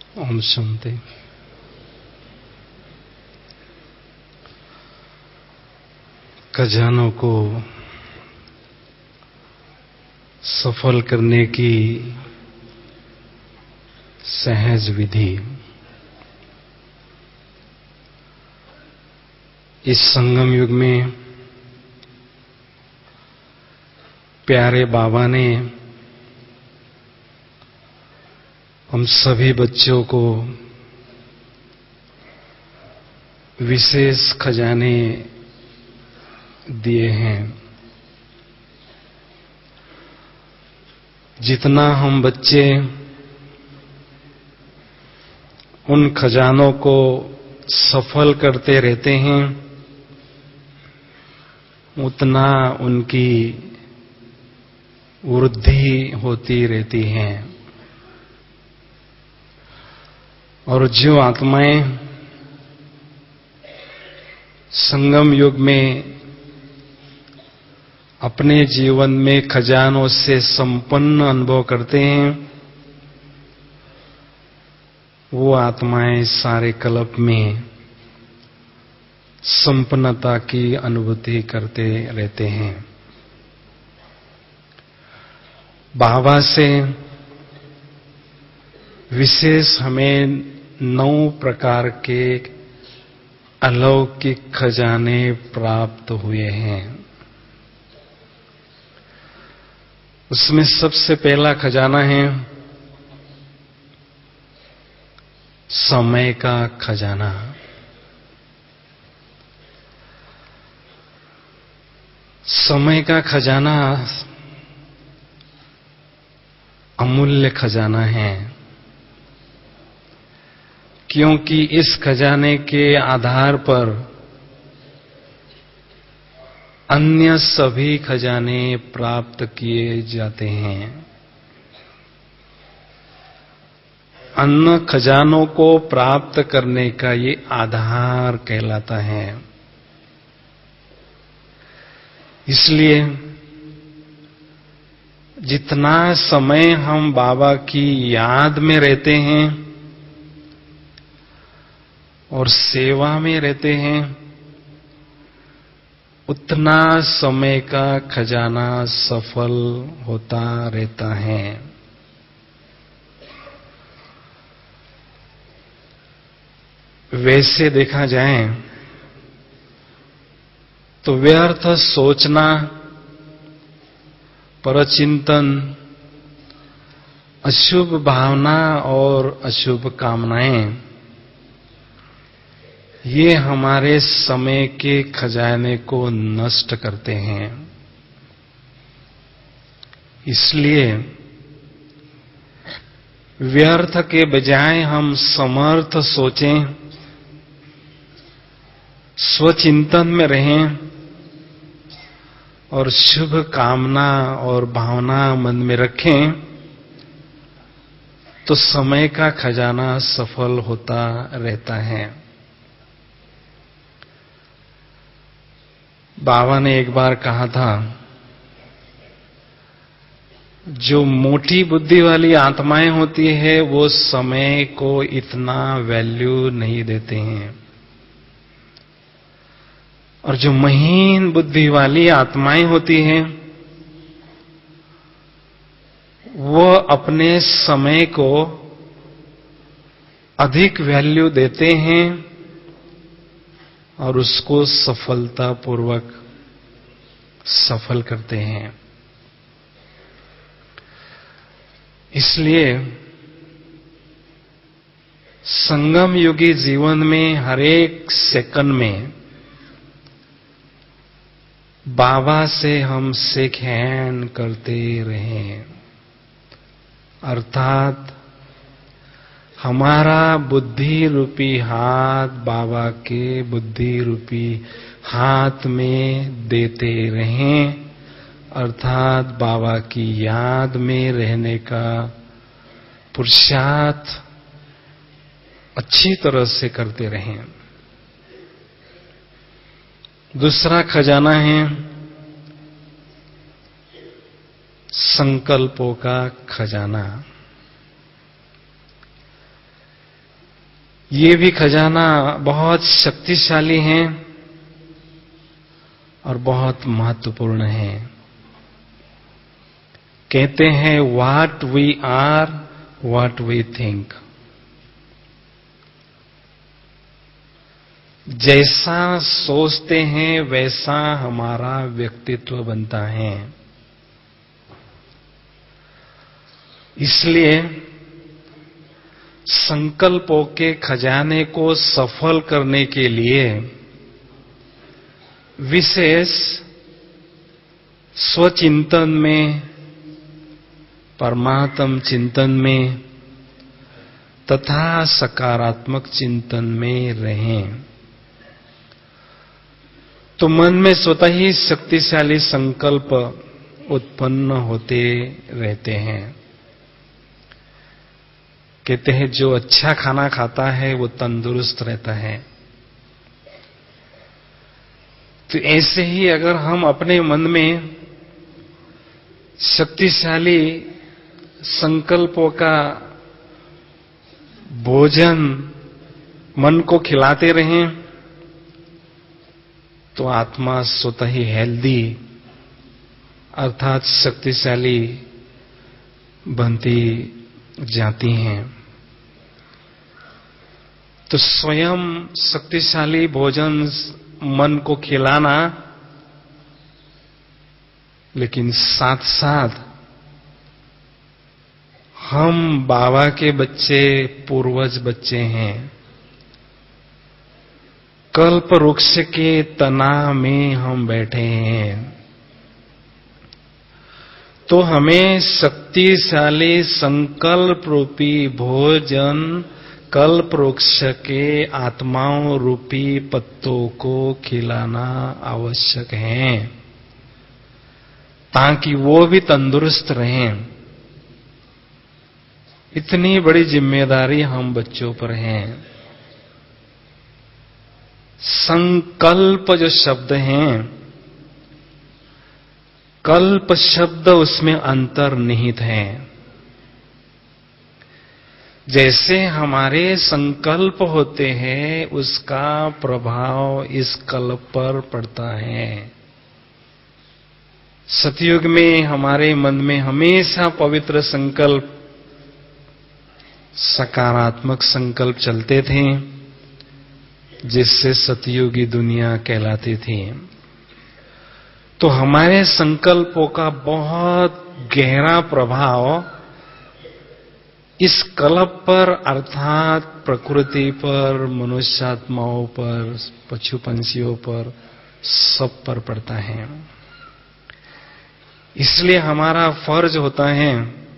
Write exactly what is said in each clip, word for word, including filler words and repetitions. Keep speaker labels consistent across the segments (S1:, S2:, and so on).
S1: ओम शांति। खजानों को सफल करने की सहज विधि। इस संगम युग में प्यारे बाबा ने हम सभी बच्चों को विशेष खजाने दिए हैं। जितना हम बच्चे उन खजानों को सफल करते रहते हैं, उतना उनकी वृद्धि होती रहती है। और जो आत्माएं संगम युग में अपने जीवन में खजानों से संपन्न अनुभव करते हैं, वो आत्माएं सारे कल्प में संपन्नता की अनुभूति करते रहते हैं। बाबा से विशेष हमें नौ प्रकार के अलौकिक खजाने प्राप्त हुए हैं। उसमें सबसे पहला खजाना है समय का खजाना। समय का खजाना अमूल्य खजाना है, क्योंकि इस खजाने के आधार पर अन्य सभी खजाने प्राप्त किए जाते हैं। अन्य खजानों को प्राप्त करने का ये आधार कहलाता है। इसलिए जितना समय हम बाबा की याद में रहते हैं और सेवा में रहते हैं, उतना समय का खजाना सफल होता रहता है। वैसे देखा जाए तो व्यर्थ सोचना, परचिंतन, अशुभ भावना और अशुभ कामनाएं, ये हमारे समय के खजाने को नष्ट करते हैं। इसलिए व्यर्थ के बजाय हम समर्थ सोचें, स्वचिंतन में रहें और शुभ कामना और भावना मन में रखें, तो समय का खजाना सफल होता रहता है। बाबा ने एक बार कहा था, जो मोटी बुद्धि वाली आत्माएं होती है वो समय को इतना वैल्यू नहीं देते हैं, और जो महीन बुद्धि वाली आत्माएं होती हैं वो अपने समय को अधिक वैल्यू देते हैं और उसको सफलतापूर्वक सफल करते हैं। इसलिए संगम युगी जीवन में हर एक सेकंड में बाबा से हम शेक हैंड करते रहें, अर्थात हमारा बुद्धि रूपी हाथ बाबा के बुद्धि रूपी हाथ में देते रहें, अर्थात बाबा की याद में रहने का पुरुषार्थ अच्छी तरह से करते रहें। दूसरा खजाना है संकल्पों का खजाना। ये भी खजाना बहुत शक्तिशाली है और बहुत महत्वपूर्ण है। कहते हैं what we are what we think. जैसा सोचते हैं वैसा हमारा व्यक्तित्व बनता है। इसलिए संकल्पों के खजाने को सफल करने के लिए विशेष स्वचिंतन में, परमात्म चिंतन में तथा सकारात्मक चिंतन में रहें तो मन में स्वतः ही शक्तिशाली संकल्प उत्पन्न होते रहते हैं। कहते हैं जो अच्छा खाना खाता है वो तंदुरुस्त रहता है। तो ऐसे ही अगर हम अपने मन में शक्तिशाली संकल्पों का भोजन मन को खिलाते रहें तो आत्मा स्वतः ही हेल्दी अर्थात शक्तिशाली बनती जाती हैं। तो स्वयं शक्तिशाली भोजन मन को खिलाना, लेकिन साथ साथ हम बाबा के बच्चे, पूर्वज बच्चे हैं। कल्प वृक्ष के तना में हम बैठे हैं तो हमें शक्तिशाली संकल्प रूपी भोजन कल्प वृक्ष के आत्माओं रूपी पत्तों को खिलाना आवश्यक है ताकि वो भी तंदुरुस्त रहें। इतनी बड़ी जिम्मेदारी हम बच्चों पर है। संकल्प जो शब्द हैं, कल्प शब्द उसमें अंतर्निहित है। जैसे हमारे संकल्प होते हैं उसका प्रभाव इस कल्प पर पड़ता है। सतयुग में हमारे मन में हमेशा पवित्र संकल्प, सकारात्मक संकल्प चलते थे जिससे सतयुगी दुनिया कहलाती थी। तो हमारे संकल्पों का बहुत गहरा प्रभाव इस कल्प पर अर्थात प्रकृति पर, मनुष्यात्माओं पर, पशु पंछियों पर, सब पर पड़ता है। इसलिए हमारा फर्ज होता है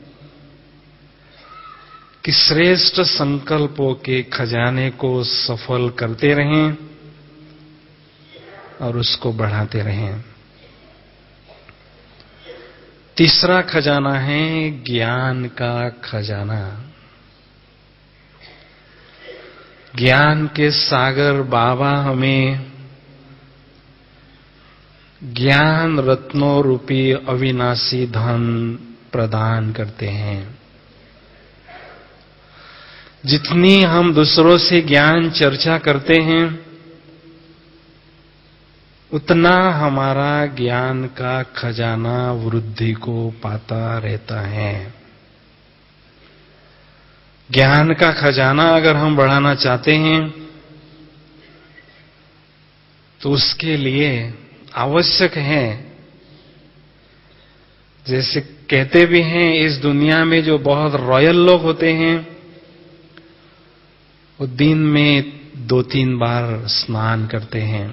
S1: कि श्रेष्ठ संकल्पों के खजाने को सफल करते रहें और उसको बढ़ाते रहें। तीसरा खजाना है ज्ञान का खजाना। ज्ञान के सागर बाबा हमें ज्ञान रत्नों रूपी अविनाशी धन प्रदान करते हैं। जितनी हम दूसरों से ज्ञान चर्चा करते हैं उतना हमारा ज्ञान का खजाना वृद्धि को पाता रहता है। ज्ञान का खजाना अगर हम बढ़ाना चाहते हैं तो उसके लिए आवश्यक है, जैसे कहते भी हैं इस दुनिया में जो बहुत रॉयल लोग होते हैं वो दिन में दो तीन बार स्नान करते हैं,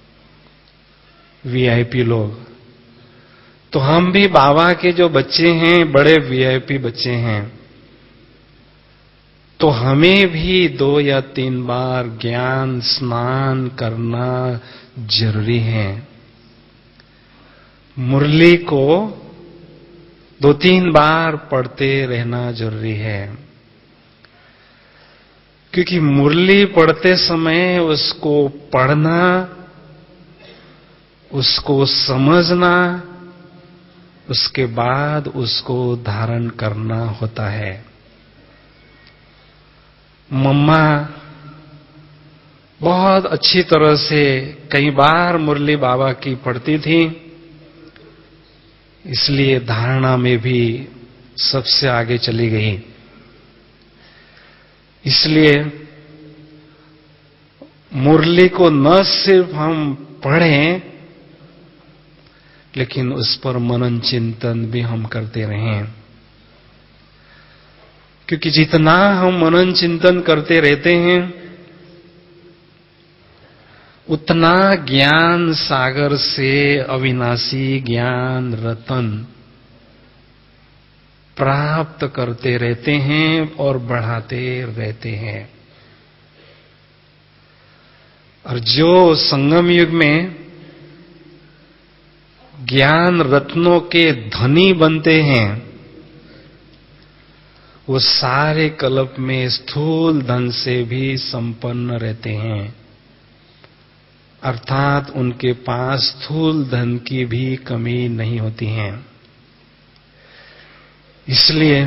S1: वीआईपी लोग। तो हम भी बाबा के जो बच्चे हैं बड़े वीआईपी बच्चे हैं, तो हमें भी दो या तीन बार ज्ञान स्नान करना जरूरी है। मुरली को दो तीन बार पढ़ते रहना जरूरी है, क्योंकि मुरली पढ़ते समय उसको पढ़ना, उसको समझना, उसके बाद उसको धारण करना होता है। मम्मा बहुत अच्छी तरह से कई बार मुरली बाबा की पढ़ती थी, इसलिए धारणा में भी सबसे आगे चली गई। इसलिए मुरली को न सिर्फ हम पढ़ें, लेकिन उस पर मनन चिंतन भी हम करते रहें, क्योंकि जितना हम मनन चिंतन करते रहते हैं, उतना ज्ञान सागर से अविनाशी ज्ञान रतन प्राप्त करते रहते हैं और बढ़ाते रहते हैं। और जो संगम युग में ज्ञान रत्नों के धनी बनते हैं, वो सारे कल्प में स्थूल धन से भी संपन्न रहते हैं, अर्थात उनके पास स्थूल धन की भी कमी नहीं होती है। इसलिए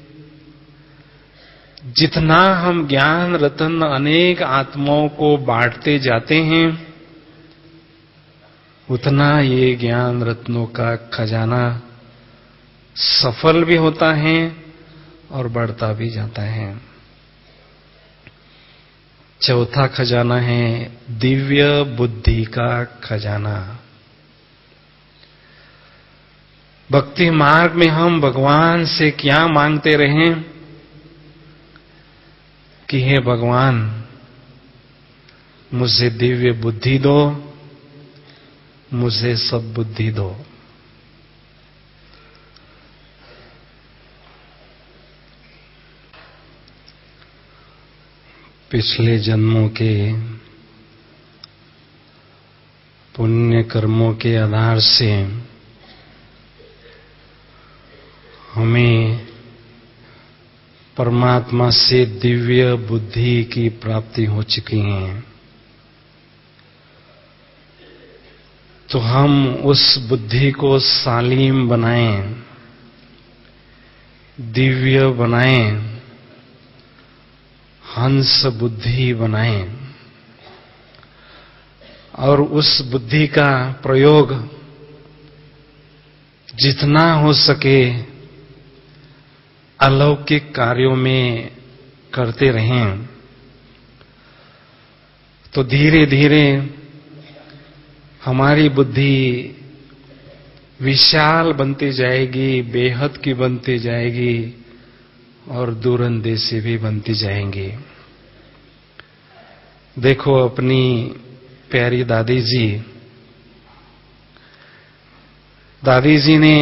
S1: जितना हम ज्ञान रतन अनेक आत्माओं को बांटते जाते हैं, उतना ये ज्ञान रत्नों का खजाना सफल भी होता है और बढ़ता भी जाता है। चौथा खजाना है दिव्य बुद्धि का खजाना। भक्ति मार्ग में हम भगवान से क्या मांगते रहें कि हे भगवान, मुझे दिव्य बुद्धि दो, मुझे सब बुद्धि दो। पिछले जन्मों के पुण्य कर्मों के आधार से हमें परमात्मा से दिव्य बुद्धि की प्राप्ति हो चुकी है। तो हम उस बुद्धि को सालीम बनाएं, दिव्य बनाएं, हंस बुद्धि बनाएं और उस बुद्धि का प्रयोग जितना हो सके अलौकिक कार्यों में करते रहें। तो धीरे धीरे हमारी बुद्धि विशाल बनती जाएगी, बेहद की बनती जाएगी और दूरंदेशी भी बनती जाएंगी। देखो अपनी प्यारी दादी जी, दादी जी ने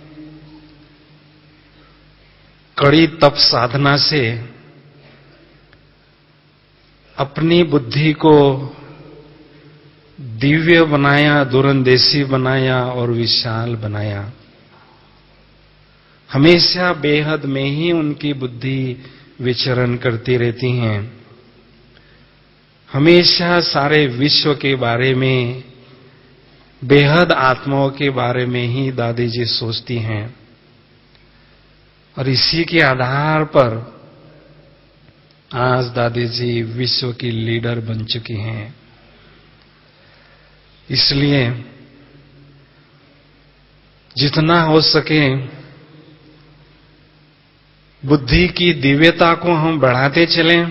S1: कड़ी तप साधना से अपनी बुद्धि को दिव्य बनाया, दूरंदेशी बनाया और विशाल बनाया। हमेशा बेहद में ही उनकी बुद्धि विचरण करती रहती हैं। हमेशा सारे विश्व के बारे में, बेहद आत्माओं के बारे में ही दादी जी सोचती हैं और इसी के आधार पर आज दादी जी विश्व की लीडर बन चुकी हैं। इसलिए जितना हो सके बुद्धि की दिव्यता को हम बढ़ाते चलें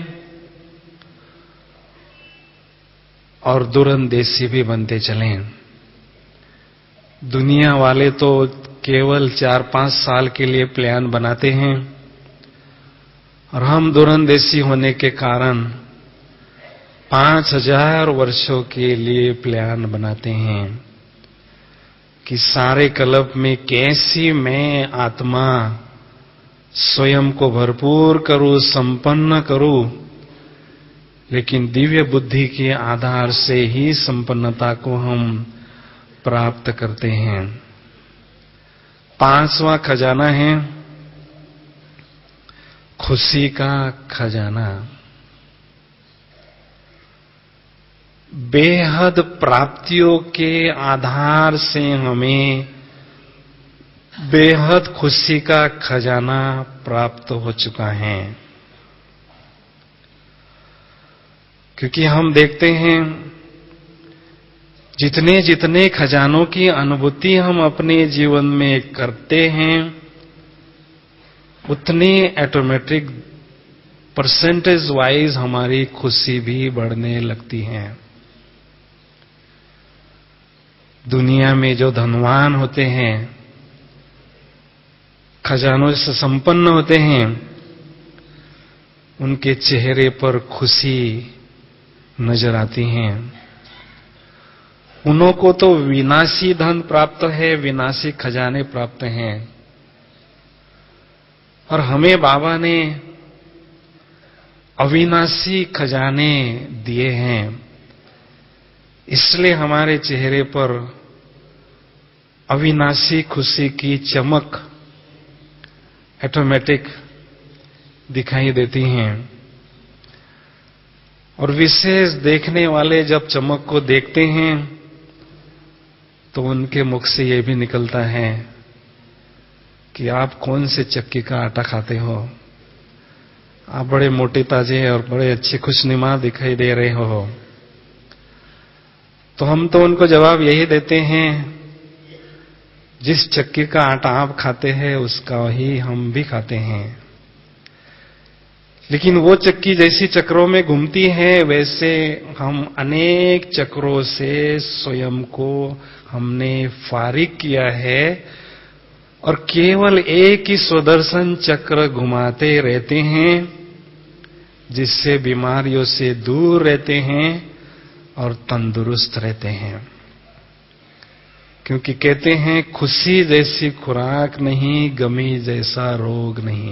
S1: और दूरंदेशी भी बनते चलें। दुनिया वाले तो केवल चार पांच साल के लिए प्लान बनाते हैं और हम दूरंदेशी होने के कारण पांच हजार वर्षों के लिए प्लान बनाते हैं कि सारे कल्प में कैसी मैं आत्मा स्वयं को भरपूर करूं, संपन्न करूं, लेकिन दिव्य बुद्धि के आधार से ही संपन्नता को हम प्राप्त करते हैं। पांचवा खजाना है खुशी का खजाना। बेहद प्राप्तियों के आधार से हमें बेहद खुशी का खजाना प्राप्त हो चुका है। क्योंकि हम देखते हैं जितने जितने खजानों की अनुभूति हम अपने जीवन में करते हैं, उतनी ऑटोमेटिक परसेंटेज वाइज हमारी खुशी भी बढ़ने लगती है। दुनिया में जो धनवान होते हैं, खजानों से संपन्न होते हैं, उनके चेहरे पर खुशी नजर आती हैं। उन्हों को तो विनाशी धन प्राप्त है, विनाशी खजाने प्राप्त हैं, और हमें बाबा ने अविनाशी खजाने दिए हैं। इसलिए हमारे चेहरे पर अविनाशी खुशी की चमक ऑटोमेटिक दिखाई देती हैं। और विशेष देखने वाले जब चमक को देखते हैं तो उनके मुख से ये भी निकलता है कि आप कौन से चक्की का आटा खाते हो, आप बड़े मोटे ताजे और बड़े अच्छे खुशनुमा दिखाई दे रहे हो। तो हम तो उनको जवाब यही देते हैं, जिस चक्की का आटा आप खाते हैं उसका ही हम भी खाते हैं। लेकिन वो चक्की जैसी चक्रों में घूमती है, वैसे हम अनेक चक्रों से स्वयं को हमने फारिग किया है और केवल एक ही सुदर्शन चक्र घुमाते रहते हैं, जिससे बीमारियों से दूर रहते हैं और तंदुरुस्त रहते हैं। क्योंकि कहते हैं खुशी जैसी खुराक नहीं, गमी जैसा रोग नहीं।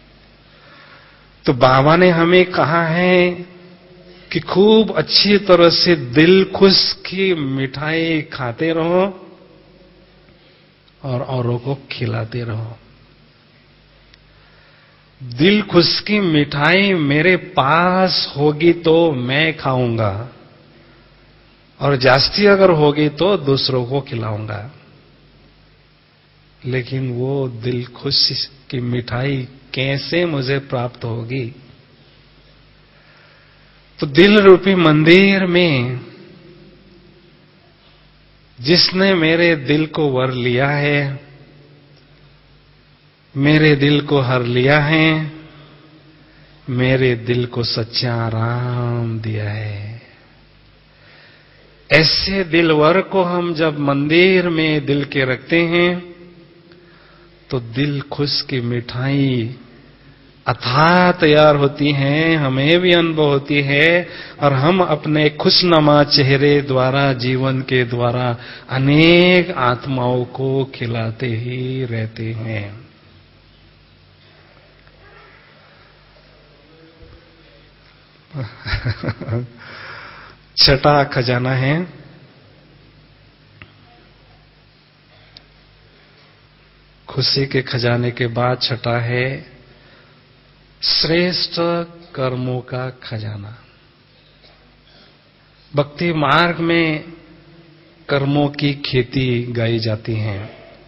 S1: तो बाबा ने हमें कहा है कि खूब अच्छी तरह से दिल खुश की मिठाई खाते रहो और औरों को खिलाते रहो। दिल खुश की मिठाई मेरे पास होगी तो मैं खाऊंगा, और जास्ती अगर होगी तो दूसरों को खिलाऊंगा। लेकिन वो दिल खुश की मिठाई कैसे मुझे प्राप्त होगी? तो दिल रूपी मंदिर में जिसने मेरे दिल को वर लिया है, मेरे दिल को हर लिया है, मेरे दिल को सच्चा आराम दिया है, ऐसे दिलवर को हम जब मंदिर में दिल के रखते हैं तो दिल खुश की मिठाई अथाह तैयार होती है, हमें भी अनुभव होती है, और हम अपने खुशनुमा चेहरे द्वारा, जीवन के द्वारा अनेक आत्माओं को खिलाते ही रहते हैं। छठा खजाना है खुशी के खजाने के बाद छठा है श्रेष्ठ कर्मों का खजाना। भक्ति मार्ग में कर्मों की खेती गाई जाती है।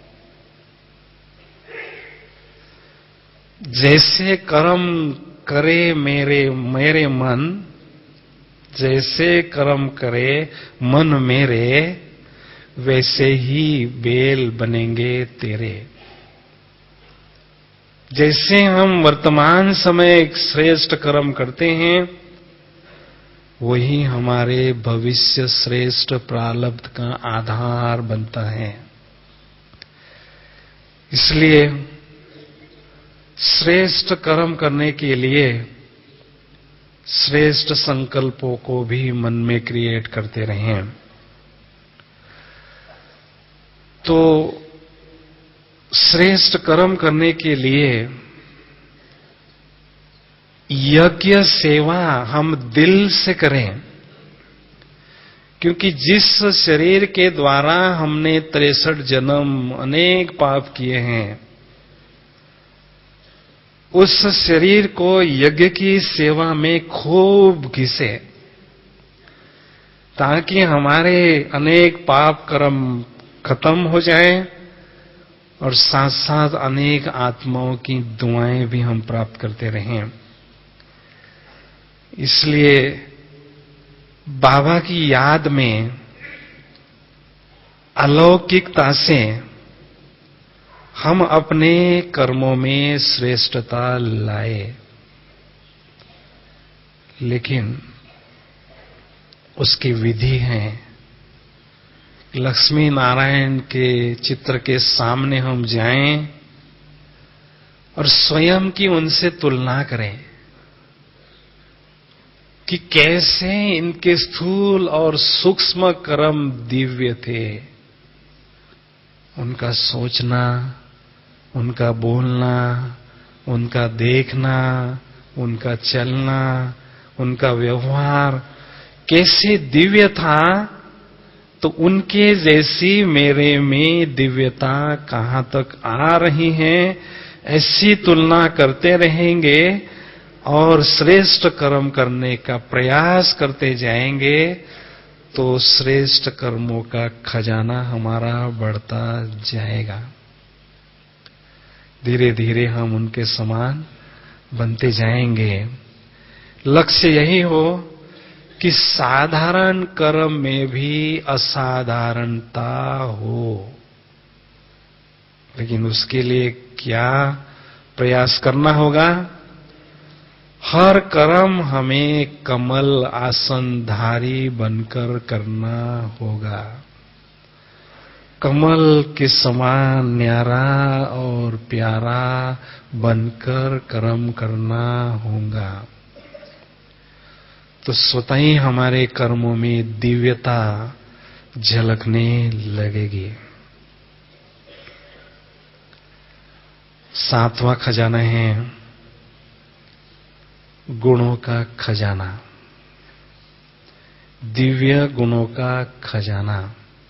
S1: जैसे कर्म करे मेरे मेरे मन, जैसे कर्म करे मन मेरे, वैसे ही बेल बनेंगे तेरे। जैसे हम वर्तमान समय एक श्रेष्ठ कर्म करते हैं, वही हमारे भविष्य श्रेष्ठ प्रारब्ध का आधार बनता है। इसलिए श्रेष्ठ कर्म करने के लिए श्रेष्ठ संकल्पों को भी मन में क्रिएट करते रहें। तो श्रेष्ठ कर्म करने के लिए यज्ञ सेवा हम दिल से करें, क्योंकि जिस शरीर के द्वारा हमने तिरसठ जन्म अनेक पाप किए हैं, उस शरीर को यज्ञ की सेवा में खूब घिसे, ताकि हमारे अनेक पाप कर्म खत्म हो जाए और साथ साथ अनेक आत्माओं की दुआएं भी हम प्राप्त करते रहें। इसलिए बाबा की याद में अलौकिकता से हम अपने कर्मों में श्रेष्ठता लाए, लेकिन उसकी विधि है। लक्ष्मी नारायण के चित्र के सामने हम जाएं और स्वयं की उनसे तुलना करें कि कैसे इनके स्थूल और सूक्ष्म कर्म दिव्य थे। उनका सोचना, उनका बोलना, उनका देखना, उनका चलना, उनका व्यवहार कैसे दिव्य था, तो उनके जैसी मेरे में दिव्यता कहां तक आ रही है, ऐसी तुलना करते रहेंगे और श्रेष्ठ कर्म करने का प्रयास करते जाएंगे तो श्रेष्ठ कर्मों का खजाना हमारा बढ़ता जाएगा। धीरे धीरे हम उनके समान बनते जाएंगे। लक्ष्य यही हो कि साधारण कर्म में भी असाधारणता हो, लेकिन उसके लिए क्या प्रयास करना होगा? हर कर्म हमें कमल आसनधारी बनकर करना होगा। कमल के समान न्यारा और प्यारा बनकर कर्म करना होगा, तो स्वतः ही हमारे कर्मों में दिव्यता झलकने लगेगी। सातवां खजाना है गुणों का खजाना, दिव्य गुणों का खजाना।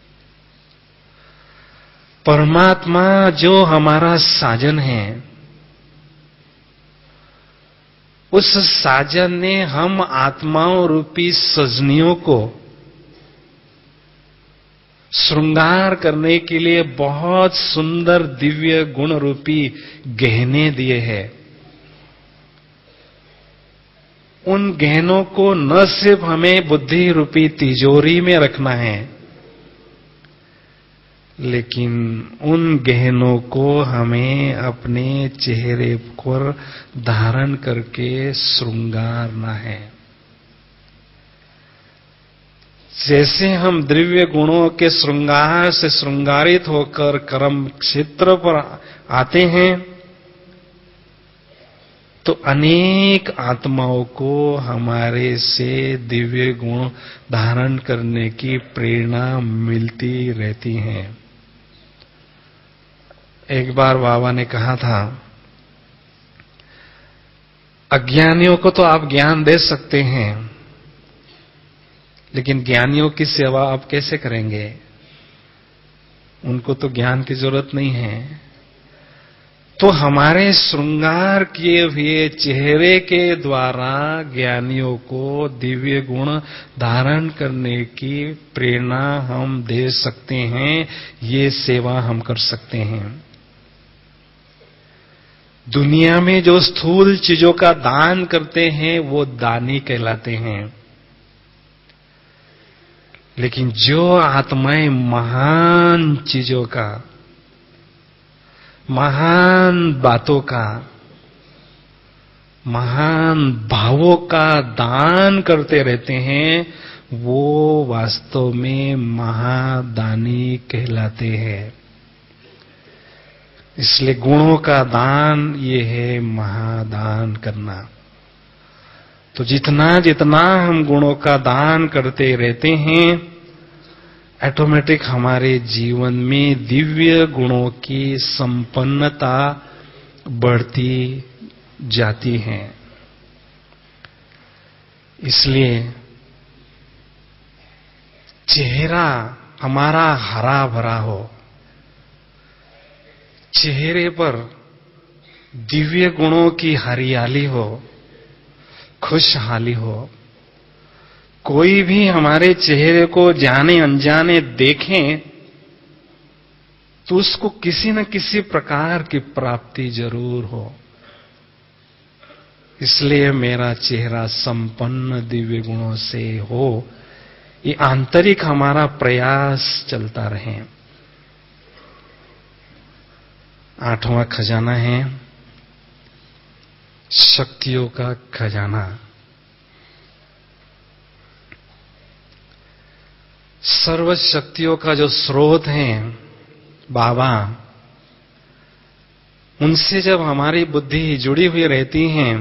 S1: परमात्मा जो हमारा साजन है, उस साजन ने हम आत्माओं रूपी सजनियों को श्रृंगार करने के लिए बहुत सुंदर दिव्य गुण रूपी गहने दिए हैं। उन गहनों को न सिर्फ हमें बुद्धि रूपी तिजोरी में रखना है, लेकिन उन गहनों को हमें अपने चेहरे पर धारण करके श्रृंगारना है। जैसे हम दिव्य गुणों के श्रृंगार से श्रृंगारित होकर कर्म क्षेत्र पर आते हैं, तो अनेक आत्माओं को हमारे से दिव्य गुण धारण करने की प्रेरणा मिलती रहती है। एक बार बाबा ने कहा था, अज्ञानियों को तो आप ज्ञान दे सकते हैं, लेकिन ज्ञानियों की सेवा आप कैसे करेंगे? उनको तो ज्ञान की जरूरत नहीं है। तो हमारे श्रृंगार किए हुए चेहरे के द्वारा ज्ञानियों को दिव्य गुण धारण करने की प्रेरणा हम दे सकते हैं। ये सेवा हम कर सकते हैं। दुनिया में जो स्थूल चीजों का दान करते हैं वो दानी कहलाते हैं, लेकिन जो आत्माएं महान चीजों का, महान बातों का, महान भावों का दान करते रहते हैं, वो वास्तव में महादानी कहलाते हैं। इसलिए गुणों का दान ये है महादान करना। तो जितना जितना हम गुणों का दान करते रहते हैं, ऑटोमेटिक हमारे जीवन में दिव्य गुणों की संपन्नता बढ़ती जाती है। इसलिए चेहरा हमारा हरा भरा हो, चेहरे पर दिव्य गुणों की हरियाली हो, खुशहाली हो। कोई भी हमारे चेहरे को जाने अनजाने देखें तो उसको किसी न किसी प्रकार की प्राप्ति जरूर हो। इसलिए मेरा चेहरा संपन्न दिव्य गुणों से हो, ये आंतरिक हमारा प्रयास चलता रहे। आठवां खजाना है शक्तियों का खजाना। सर्व शक्तियों का जो स्रोत है बाबा, उनसे जब हमारी बुद्धि जुड़ी हुई रहती है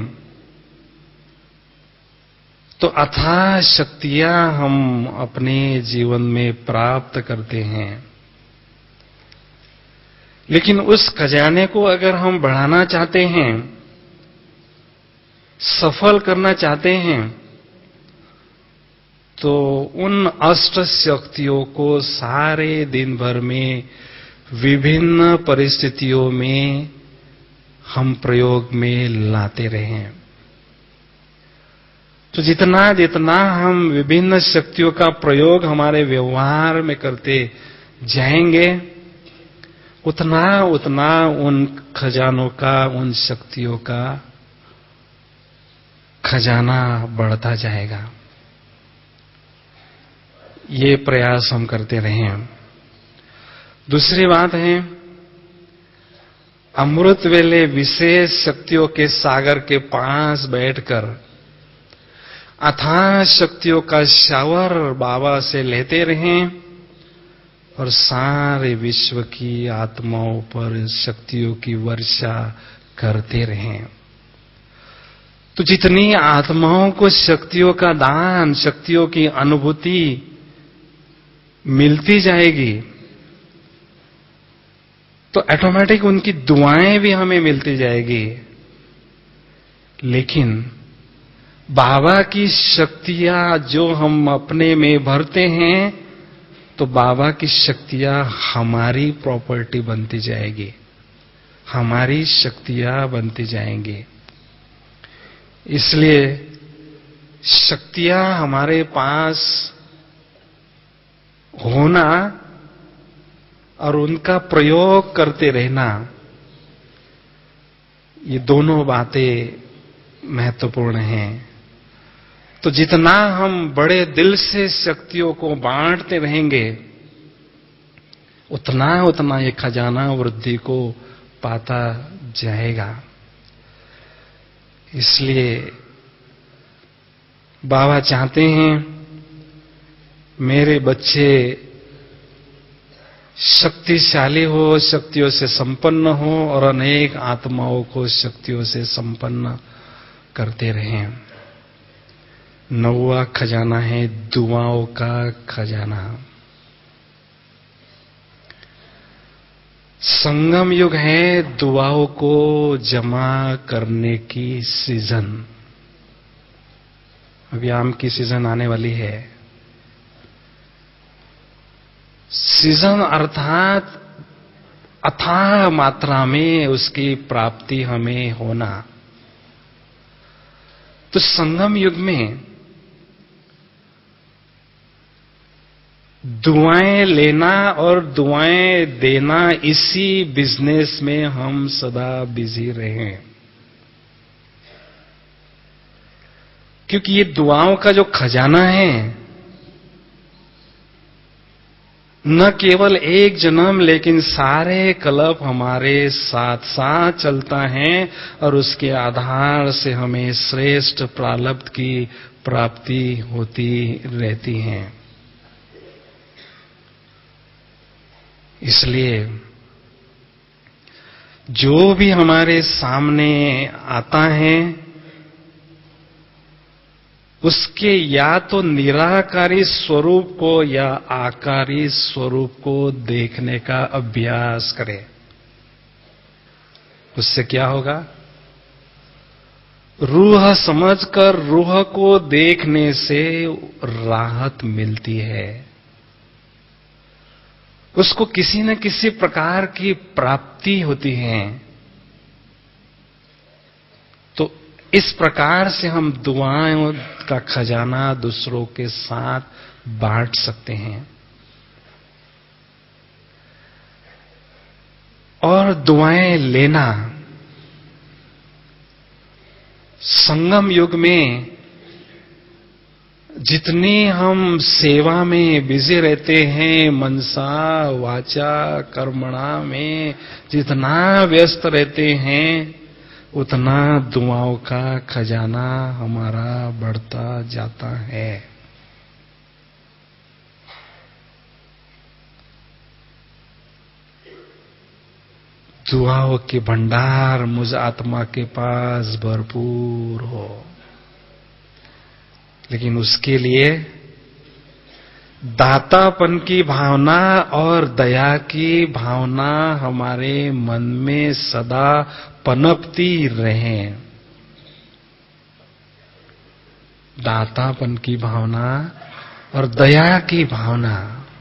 S1: तो अथाह शक्तियां हम अपने जीवन में प्राप्त करते हैं। लेकिन उस खजाने को अगर हम बढ़ाना चाहते हैं, सफल करना चाहते हैं, तो उन अष्ट शक्तियों को सारे दिन भर में विभिन्न परिस्थितियों में हम प्रयोग में लाते रहें। तो जितना जितना हम विभिन्न शक्तियों का प्रयोग हमारे व्यवहार में करते जाएंगे, उतना उतना उन खजानों का, उन शक्तियों का खजाना बढ़ता जाएगा। ये प्रयास हम करते रहें। दूसरी बात है, अमृत वेले विशेष शक्तियों के सागर के पास बैठकर अथाह शक्तियों का शावर बाबा से लेते रहें और सारे विश्व की आत्माओं पर शक्तियों की वर्षा करते रहें। तो जितनी आत्माओं को शक्तियों का दान, शक्तियों की अनुभूति मिलती जाएगी, तो ऑटोमेटिक उनकी दुआएं भी हमें मिलती जाएगी। लेकिन बाबा की शक्तियां जो हम अपने में भरते हैं, तो बाबा की शक्तियां हमारी प्रॉपर्टी बनती जाएगी, हमारी शक्तियां बनती जाएंगी। इसलिए शक्तियां हमारे पास होना और उनका प्रयोग करते रहना, ये दोनों बातें महत्वपूर्ण हैं। तो जितना हम बड़े दिल से शक्तियों को बांटते रहेंगे, उतना उतना ये खजाना वृद्धि को पाता जाएगा। इसलिए बाबा चाहते हैं मेरे बच्चे शक्तिशाली हो, शक्तियों से संपन्न हो और अनेक आत्माओं को शक्तियों से संपन्न करते रहें। नौवां खजाना है दुआओं का खजाना। संगम युग है दुआओं को जमा करने की सीजन। अभी आम की सीजन आने वाली है। सीजन अर्थात अथाह मात्रा में उसकी प्राप्ति हमें होना। तो संगम युग में दुआएं लेना और दुआएं देना, इसी बिजनेस में हम सदा बिजी रहें। क्योंकि ये दुआओं का जो खजाना है, न केवल एक जन्म लेकिन सारे कल्प हमारे साथ साथ चलता है और उसके आधार से हमें श्रेष्ठ प्रारब्ध की प्राप्ति होती रहती है। इसलिए जो भी हमारे सामने आता है, उसके या तो निराकारी स्वरूप को या आकारी स्वरूप को देखने का अभ्यास करें। उससे क्या होगा? रूह समझकर रूह को देखने से राहत मिलती है, उसको किसी न किसी प्रकार की प्राप्ति होती है। तो इस प्रकार से हम दुआओं का खजाना दूसरों के साथ बांट सकते हैं। और दुआएं लेना, संगम युग में जितनी हम सेवा में बिजी रहते हैं, मनसा वाचा कर्मणा में जितना व्यस्त रहते हैं, उतना दुआओं का खजाना हमारा बढ़ता जाता है। दुआओं के भंडार मुझ आत्मा के पास भरपूर हो, लेकिन उसके लिए दातापन की भावना और दया की भावना हमारे मन में सदा पनपती रहे। दातापन की भावना और दया की भावना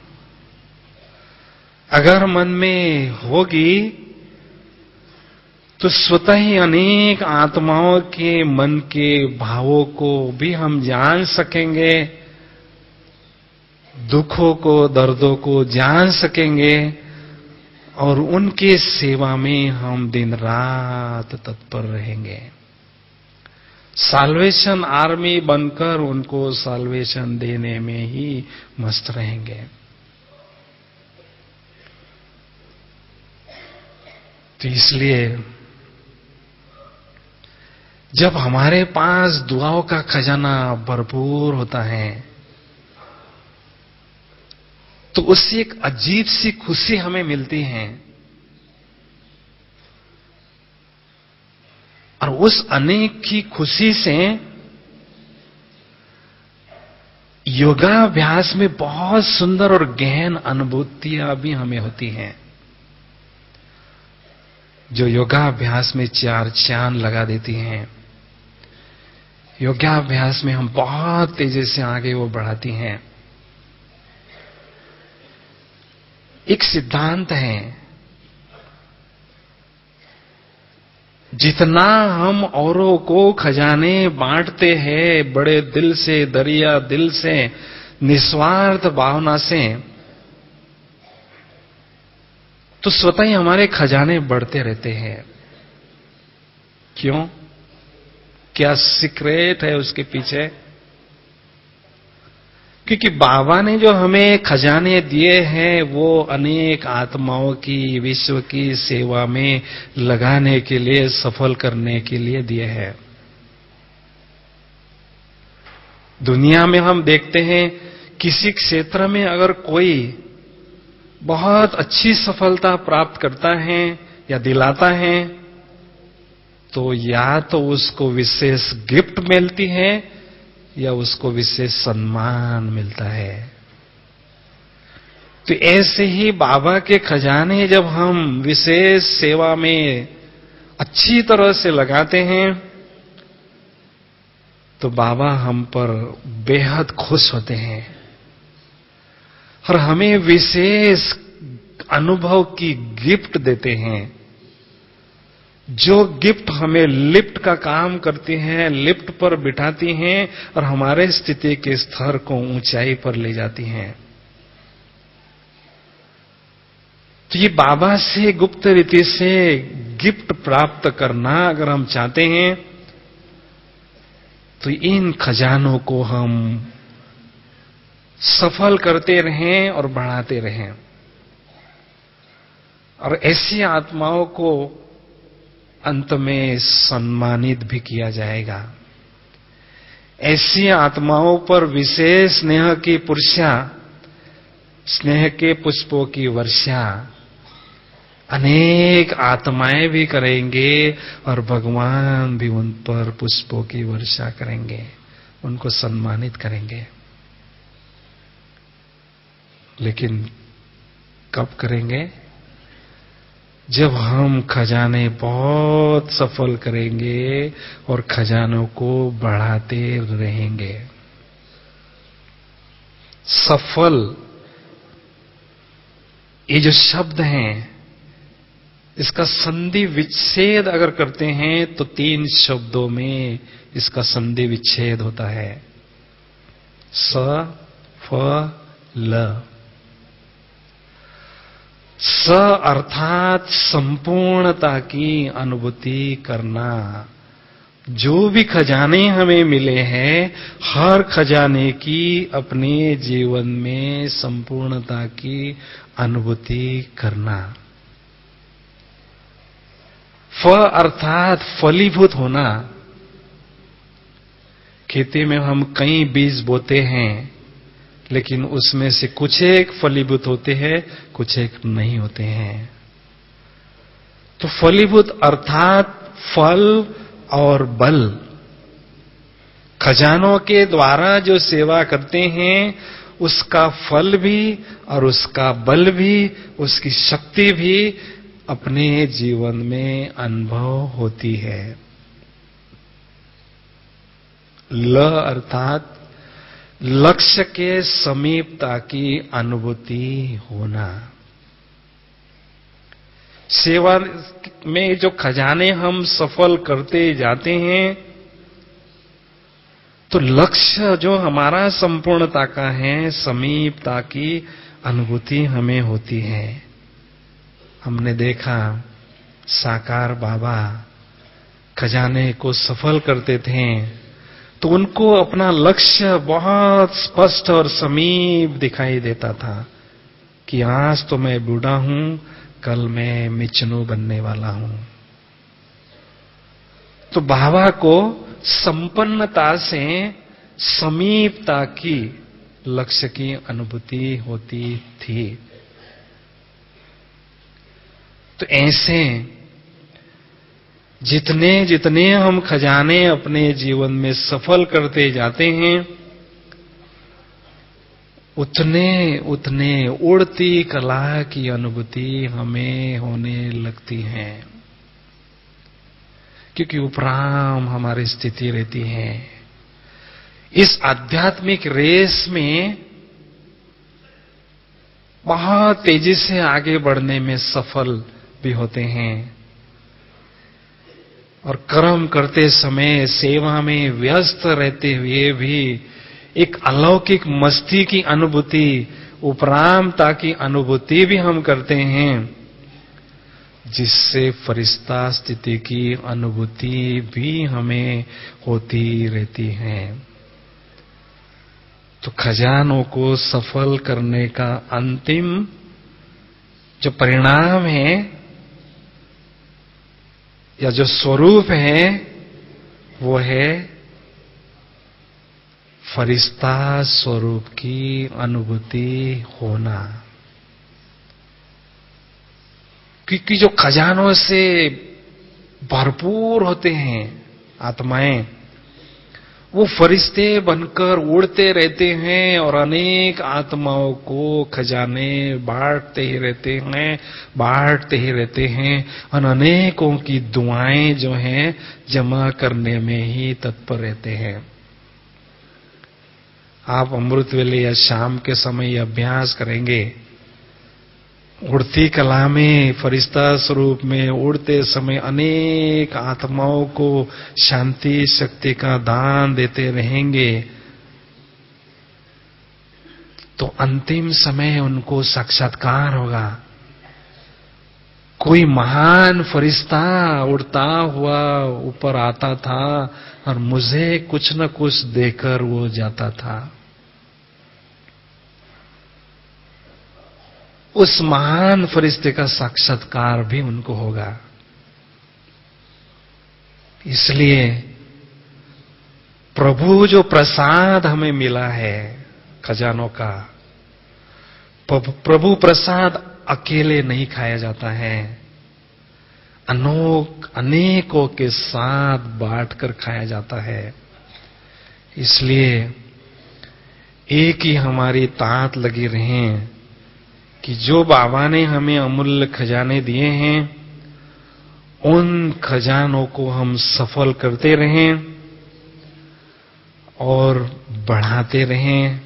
S1: अगर मन में होगी तो स्वतः ही अनेक आत्माओं के मन के भावों को भी हम जान सकेंगे, दुखों को, दर्दों को जान सकेंगे और उनके सेवा में हम दिन रात तत्पर रहेंगे। साल्वेशन आर्मी बनकर उनको साल्वेशन देने में ही मस्त रहेंगे। तो इसलिए जब हमारे पास दुआओं का खजाना भरपूर होता है तो उससे एक अजीब सी खुशी हमें मिलती है, और उस अनेक की खुशी से योगाभ्यास में बहुत सुंदर और गहन अनुभूतियां भी हमें होती हैं, जो योगाभ्यास में चार चांद लगा देती हैं। योगाभ्यास में हम बहुत तेजी से आगे वो बढ़ाती हैं। एक सिद्धांत है, जितना हम औरों को खजाने बांटते हैं बड़े दिल से, दरिया दिल से, निस्वार्थ भावना से, तो स्वतः ही हमारे खजाने बढ़ते रहते हैं। क्यों? क्या सीक्रेट है उसके पीछे? क्योंकि बाबा ने जो हमें खजाने दिए हैं वो अनेक आत्माओं की, विश्व की सेवा में लगाने के लिए, सफल करने के लिए दिए हैं। दुनिया में हम देखते हैं किसी क्षेत्र में अगर कोई बहुत अच्छी सफलता प्राप्त करता है या दिलाता है तो या तो उसको विशेष गिफ्ट मिलती है या उसको विशेष सम्मान मिलता है। तो ऐसे ही बाबा के खजाने जब हम विशेष सेवा में अच्छी तरह से लगाते हैं तो बाबा हम पर बेहद खुश होते हैं और हमें विशेष अनुभव की गिफ्ट देते हैं, जो गिफ्ट हमें लिफ्ट का काम करती हैं, लिफ्ट पर बिठाती हैं और हमारे स्थिति के स्तर को ऊंचाई पर ले जाती हैं। तो ये बाबा से गुप्त रीति से गिफ्ट प्राप्त करना अगर हम चाहते हैं तो इन खजानों को हम सफल करते रहें और बढ़ाते रहें, और ऐसी आत्माओं को अंत में सम्मानित भी किया जाएगा। ऐसी आत्माओं पर विशेष स्नेह की पुष्पा, स्नेह के पुष्पों की वर्षा अनेक आत्माएं भी करेंगे और भगवान भी उन पर पुष्पों की वर्षा करेंगे, उनको सम्मानित करेंगे। लेकिन कब करेंगे? जब हम खजाने बहुत सफल करेंगे और खजानों को बढ़ाते रहेंगे। सफल ये जो शब्द हैं, इसका संधि विच्छेद अगर करते हैं तो तीन शब्दों में इसका संधि विच्छेद होता है, स फ ल। स अर्थात संपूर्णता की अनुभूति करना, जो भी खजाने हमें मिले हैं, हर खजाने की अपने जीवन में संपूर्णता की अनुभूति करना। फ अर्थात फलीभूत होना। खेती में हम कई बीज बोते हैं, लेकिन उसमें से कुछ एक फलीभूत होते हैं, कुछ एक नहीं होते हैं। तो फलीभूत अर्थात फल और बल। खजानों के द्वारा जो सेवा करते हैं, उसका फल भी और उसका बल भी, उसकी शक्ति भी अपने जीवन में अनुभव होती है। ल अर्थात लक्ष्य के समीपता की अनुभूति होना। सेवा में जो खजाने हम सफल करते जाते हैं, तो लक्ष्य जो हमारा संपूर्णता का है, समीपता की अनुभूति हमें होती है। हमने देखा साकार बाबा खजाने को सफल करते थे, तो उनको अपना लक्ष्य बहुत स्पष्ट और समीप दिखाई देता था कि आज तो मैं बूढ़ा हूं, कल मैं मिचनू बनने वाला हूं। तो बाबा को संपन्नता से समीपता की लक्ष्य की अनुभूति होती थी। तो ऐसे जितने जितने हम खजाने अपने जीवन में सफल करते जाते हैं, उतने उतने उड़ती कला की अनुभूति हमें होने लगती है, क्योंकि उपराम हमारी स्थिति रहती है। इस आध्यात्मिक रेस में बहुत तेजी से आगे बढ़ने में सफल भी होते हैं, और कर्म करते समय सेवा में व्यस्त रहते हुए भी एक अलौकिक मस्ती की अनुभूति, उपरामता की अनुभूति भी हम करते हैं, जिससे फरिश्ता स्थिति की अनुभूति भी हमें होती रहती है। तो खजानों को सफल करने का अंतिम जो परिणाम है या जो स्वरूप है, वो है फरिश्ता स्वरूप की अनुभूति होना। क्योंकि जो खजानों से भरपूर होते हैं आत्माएं, वो फरिश्ते बनकर उड़ते रहते हैं और अनेक आत्माओं को खजाने बांटते ही रहते हैं, बांटते ही रहते हैं, और अनेकों की दुआएं जो हैं जमा करने में ही तत्पर रहते हैं। आप अमृत वेले या शाम के समय अभ्यास करेंगे, उड़ती कला में फरिश्ता स्वरूप में उड़ते समय अनेक आत्माओं को शांति शक्ति का दान देते रहेंगे, तो अंतिम समय उनको साक्षात्कार होगा। कोई महान फरिश्ता उड़ता हुआ ऊपर आता था और मुझे कुछ न कुछ देकर वो जाता था। उस महान फरिश्ते का साक्षात्कार भी उनको होगा। इसलिए प्रभु जो प्रसाद हमें मिला है खजानों का, प्रभु प्रसाद अकेले नहीं खाया जाता है, अनोक अनेकों के साथ बांटकर खाया जाता है। इसलिए एक ही हमारी तात लगी रहे कि जो बाबा ने हमें अमूल्य खजाने दिए हैं, उन खजानों को हम सफल करते रहें और बढ़ाते रहें,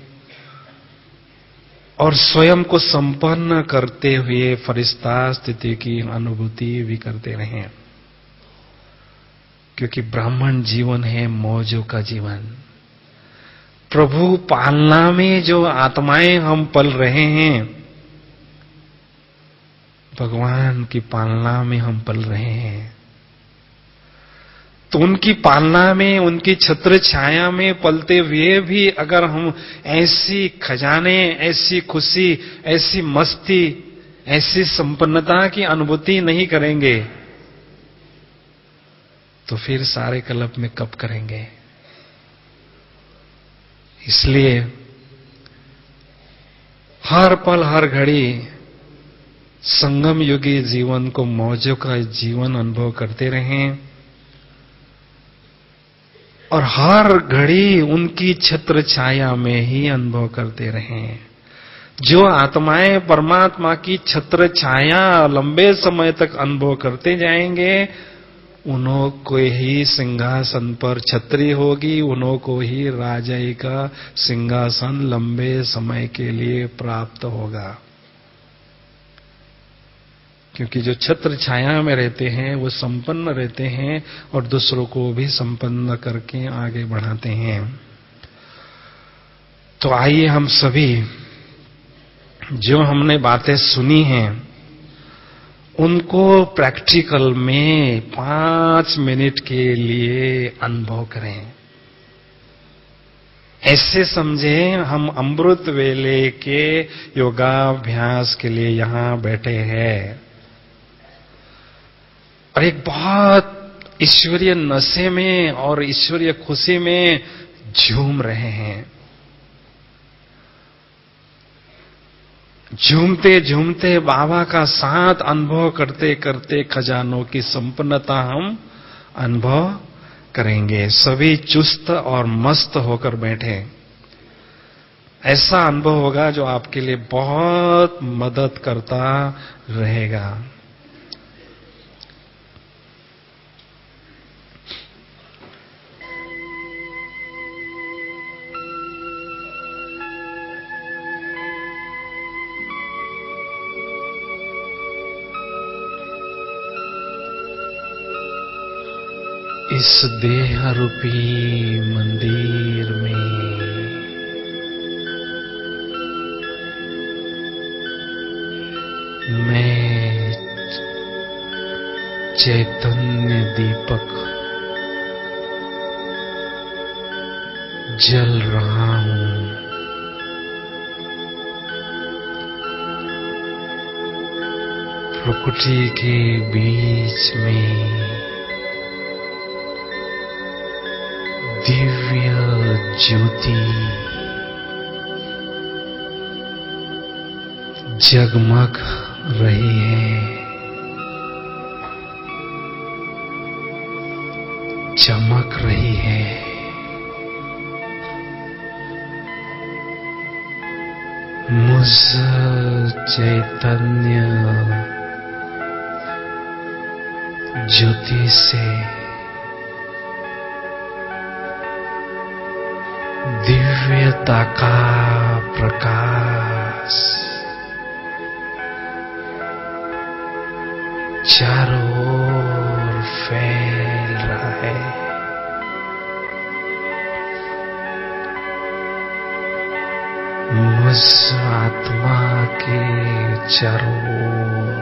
S1: और स्वयं को संपन्न करते हुए फरिश्ता स्थिति की अनुभूति भी करते रहें। क्योंकि ब्राह्मण जीवन है मौजों का जीवन। प्रभु पालना में जो आत्माएं हम पल रहे हैं, भगवान की पालना में हम पल रहे हैं। तो उनकी पालना में, उनकी छत्र छाया में पलते हुए भी अगर हम ऐसी खजाने, ऐसी खुशी, ऐसी मस्ती, ऐसी संपन्नता की अनुभूति नहीं करेंगे तो फिर सारे कल्प में कब करेंगे? इसलिए हर पल हर घड़ी संगम युगी जीवन को मौजों का जीवन अनुभव करते रहें और हर घड़ी उनकी छत्र छाया में ही अनुभव करते रहें। जो आत्माएं परमात्मा की छत्र छाया लंबे समय तक अनुभव करते जाएंगे, उन्हों को ही सिंहासन पर छत्री होगी, उन्हों को ही राजाई का सिंहासन लंबे समय के लिए प्राप्त होगा। क्योंकि जो छत्र छाया में रहते हैं वो संपन्न रहते हैं और दूसरों को भी संपन्न करके आगे बढ़ाते हैं। तो आइए हम सभी जो हमने बातें सुनी हैं उनको प्रैक्टिकल में पांच मिनट के लिए अनुभव करें। ऐसे समझें हम अमृत वेले के योगाभ्यास के लिए यहां बैठे हैं और एक बहुत ईश्वरीय नशे में और ईश्वरीय खुशी में झूम रहे हैं। झूमते झूमते बाबा का साथ अनुभव करते करते खजानों की संपन्नता हम अनुभव करेंगे। सभी चुस्त और मस्त होकर बैठे, ऐसा अनुभव होगा जो आपके लिए बहुत मदद करता रहेगा। इस देह रूपी मंदिर में मैं चैतन्य दीपक जल रहा हूं। प्रकृति के बीच में दिव्य ज्योति जगमग रही है, चमक रही है। मुझ चैतन्य ज्योति से दिव्यता का प्रकाश चारों ओर फैल रहा है। मुझ आत्मा के चारों ओर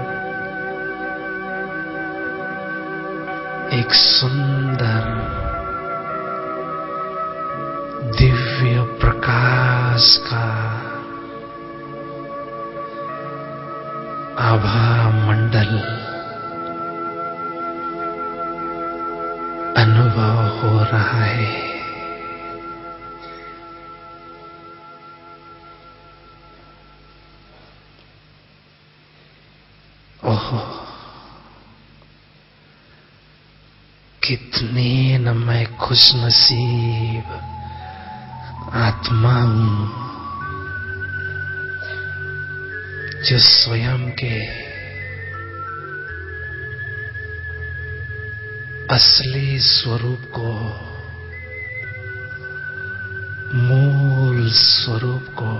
S1: एक सुंदर दिव्य प्रकाश का आभा मंडल अनुभव हो रहा है। ओह, कितने न मैं खुशनसीब आत्मा हूं जो स्वयं के असली स्वरूप को, मूल स्वरूप को,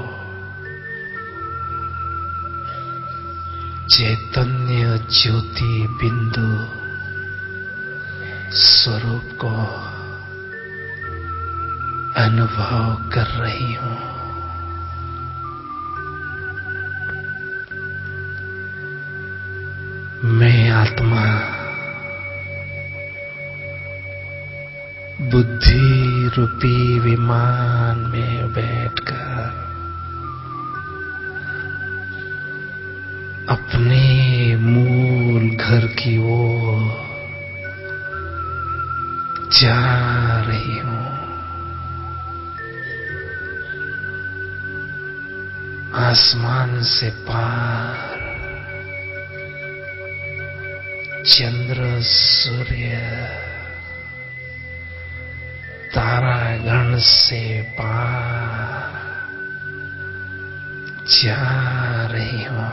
S1: चैतन्य ज्योति बिंदु स्वरूप को अनुभव कर रही हूं। मैं आत्मा बुद्धि रूपी विमान में बैठकर अपने मूल घर की ओर जा रही हूं। आसमान से पार चंद्र सूर्य तारागण से पार जा रही हूं,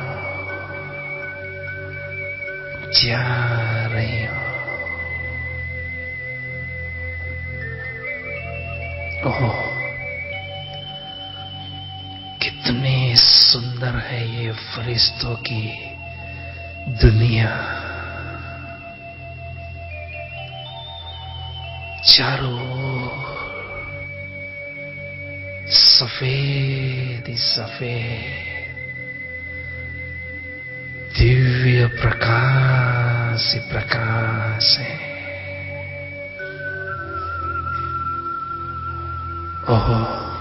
S1: जा रही हूं। ओह, कितने सुंदर है ये फरिश्तों की दुनिया। चारों ओर सफेद ही सफेद दिव्य प्रकाश ही प्रकाश है। ओह,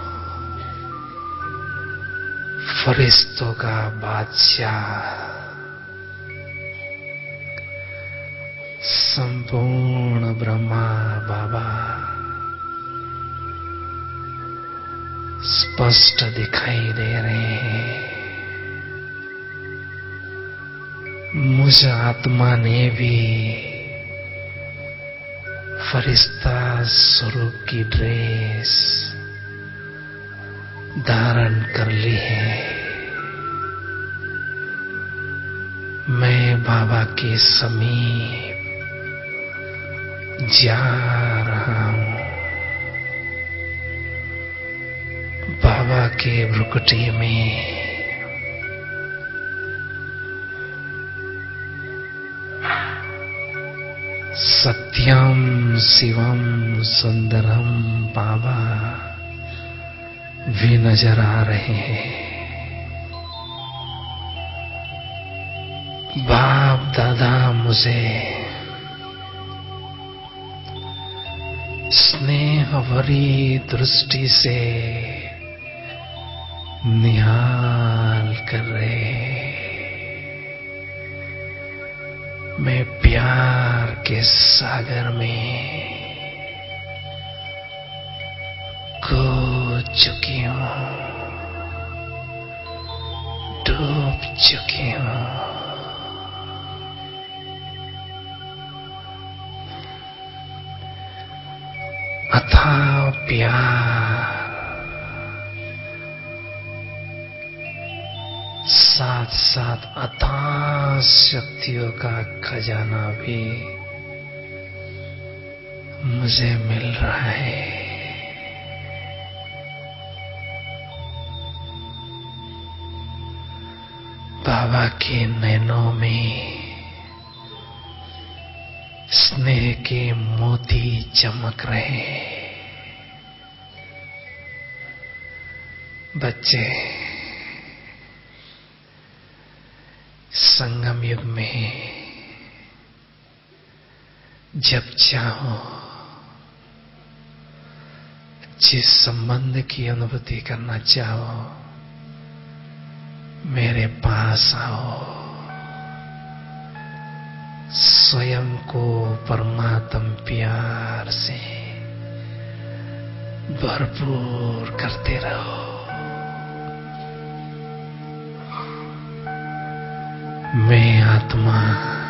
S1: फरिश्तों का बादशाह संपूर्ण ब्रह्मा बाबा स्पष्ट दिखाई दे रहे हैं। मुझ आत्मा ने भी फरिश्ता स्वरूप की ड्रेस धारण कर ली है। मैं बाबा के समीप जा रहा हूं। बाबा के भ्रुकुटी में सत्यम शिवम सुंदरम बाबा भी नजर आ रहे हैं। बाप दादा मुझे स्नेह भरी दृष्टि से निहाल कर रहे। मैं प्यार के सागर में खो चुकी हूं, डूब चुकी हूं। अथाह प्यार साथ साथ अथाह शक्तियों का खजाना भी मुझे मिल रहा है। बाबा के नैनों में स्नेह के मोती चमक रहे हैं। बच्चे संगम युग में जब चाहो जिस संबंध की अनुभूति करना चाहो मेरे पास आओ। स्वयं को परमात्म प्यार से भरपूर करते रहो। मैं आत्मा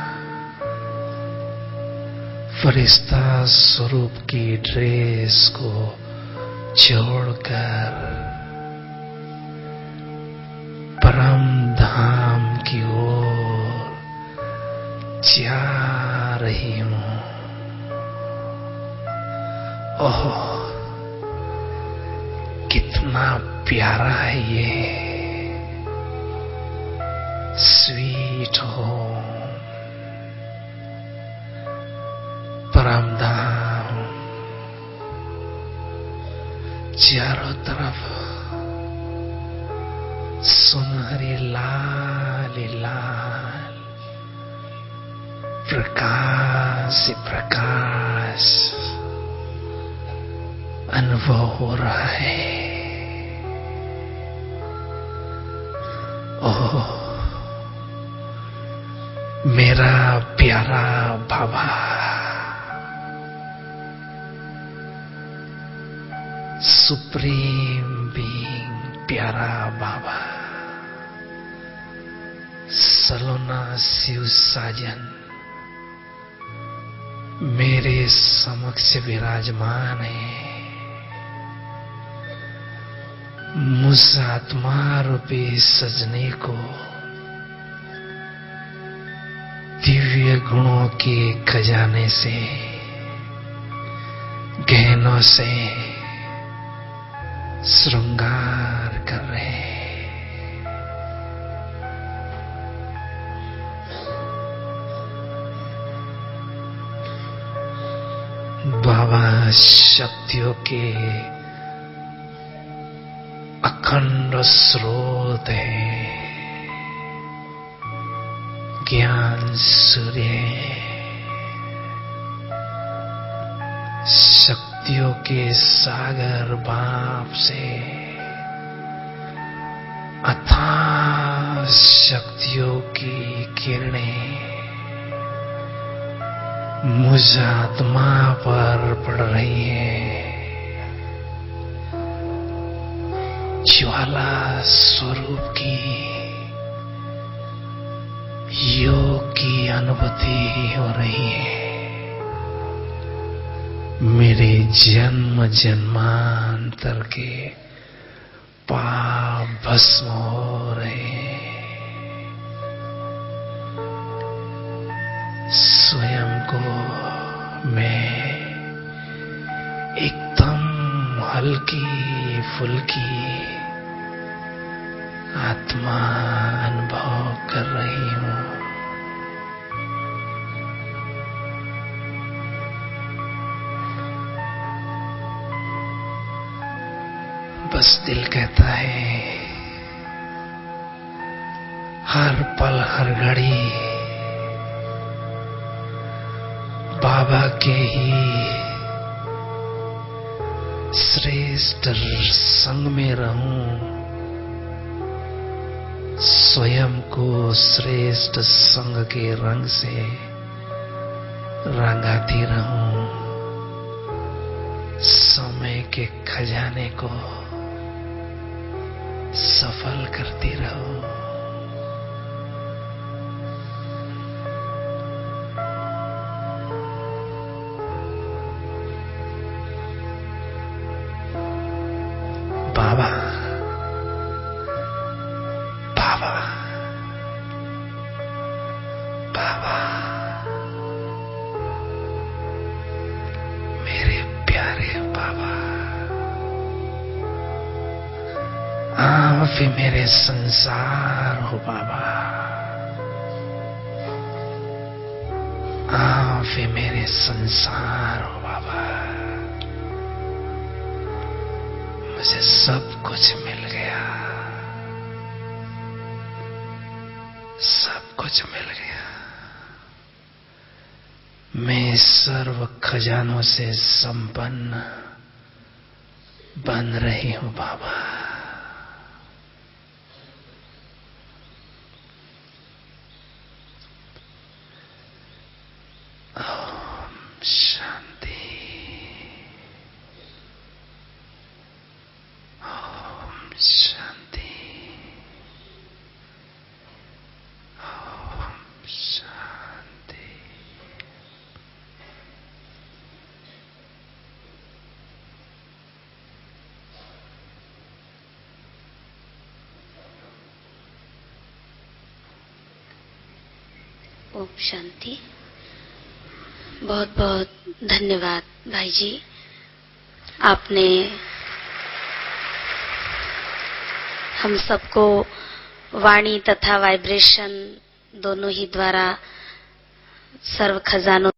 S1: फरिश्ता स्वरूप की ड्रेस को छोड़कर परम धाम की ओर जा रही हूं। ओह, कितना प्यारा है ये स्वीट होम, परम धाम। चारों तरफ सुनहरी लाल लाल प्रकाश प्रकाश अनुभव हो रहा है। ओह मेरा प्यारा बाबा, सुप्रीम बीइंग प्यारा बाबा, सलोना शिव साजन मेरे समक्ष विराजमान है। मुझ आत्मा रूपी सजने को दिव्य गुणों के खजाने से, गहनों से श्रृंगार कर रहे हैं। बाबा शक्तियों के अखंड स्रोत है, ज्ञान सूर्य, शक्तियों के सागर बाप से अथाह शक्तियों की किरणें मुझ आत्मा पर पड़ रही हैं। ज्वाला स्वरूप की योग की अनुभूति हो रही है। मेरे जन्म जन्मांतर के पाप भस्म हो रहे हैं। स्वयं को मैं एकदम हल्की फुल्की आत्मा अनुभव कर रही हूँ। बस दिल कहता है हर पल हर घड़ी बाबा के ही श्रेष्ठ संग में रहूं, स्वयं को श्रेष्ठ संग के रंग से रंगाती रहूं, समय के खजाने को सफल करती रहूं। बाबा बाबा बाबा मेरे प्यारे बाबा, आप ही मेरे संसार हो बाबा, आप ही मेरे संसार हो बाबा। मुझे सब कुछ मिल गया, सब कुछ मिल गया। मैं सर्व खजानों से संपन्न बन रही हूं बाबा। ओम शांति, ओम शांति, ओम शांति।
S2: ओम शांति। बहुत बहुत धन्यवाद भाई जी, आपने हम सबको वाणी तथा वाइब्रेशन दोनों ही द्वारा सर्व खजानों